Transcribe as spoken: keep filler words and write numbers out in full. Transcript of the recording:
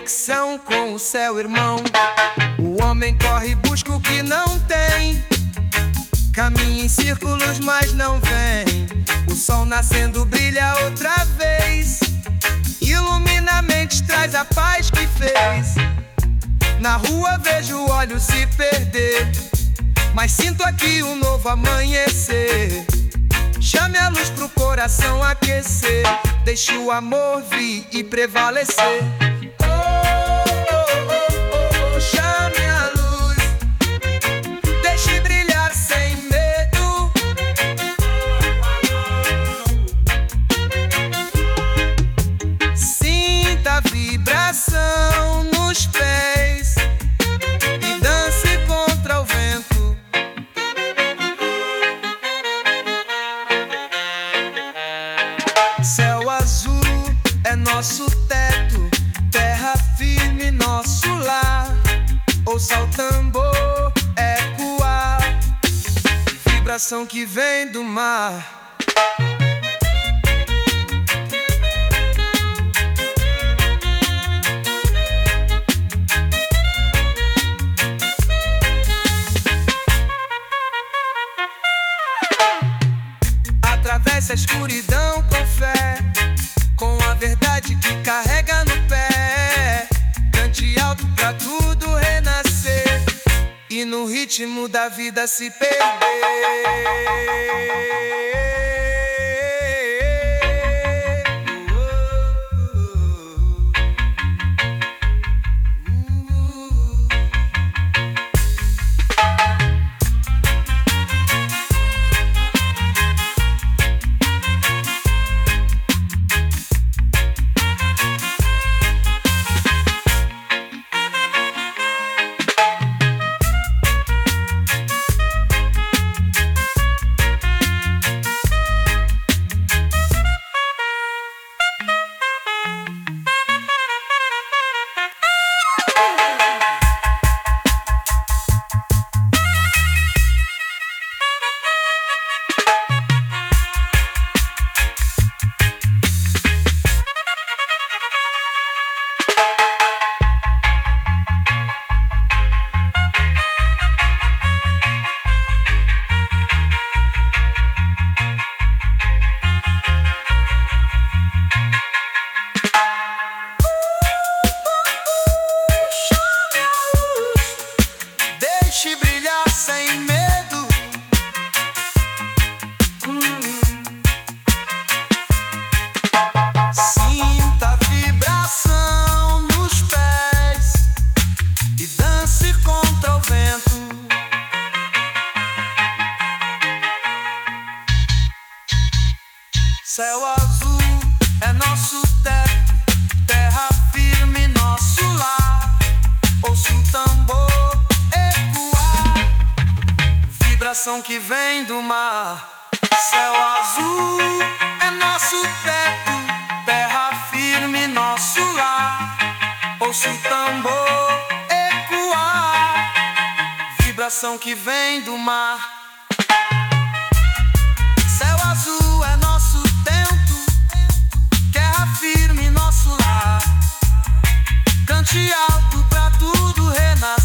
conexão com o céu, irmão. O homem corre e busca o que não tem, caminha em círculos, mas não vem. O sol nascendo brilha outra vez, ilumina a mente, traz a paz que fez. Na rua vejo olhos se perder, mas sinto aqui um novo amanhecer. Chame a luz pro coração aquecer, deixe o amor vir e prevalecer. Oh, oh, oh, oh, chame a luz, deixe brilhar sem medo. Sinta a vibração nos pés e dance contra o vento. Céu azul é nosso teto, terra firme nosso lar. Ouça o tambor ecoar, vibração que vem do mar. Atravesse a escuridão com fé, com a verdade que carrega no pé. Cante alto pra tudo renascer e no ritmo da vida se perder. Deixe brilhar sem medo. hum. Sinta a vibração nos pés e dance contra o vento. Céu azul é nosso teto, terra firme nosso lar. Ouça o tambor, vibração que vem do mar. Céu azul é nosso teto, terra firme nosso lar. Ouça o tambor ecoar, vibração que vem do mar. Céu azul é nosso teto, terra firme nosso lar. Cante alto pra tudo renascer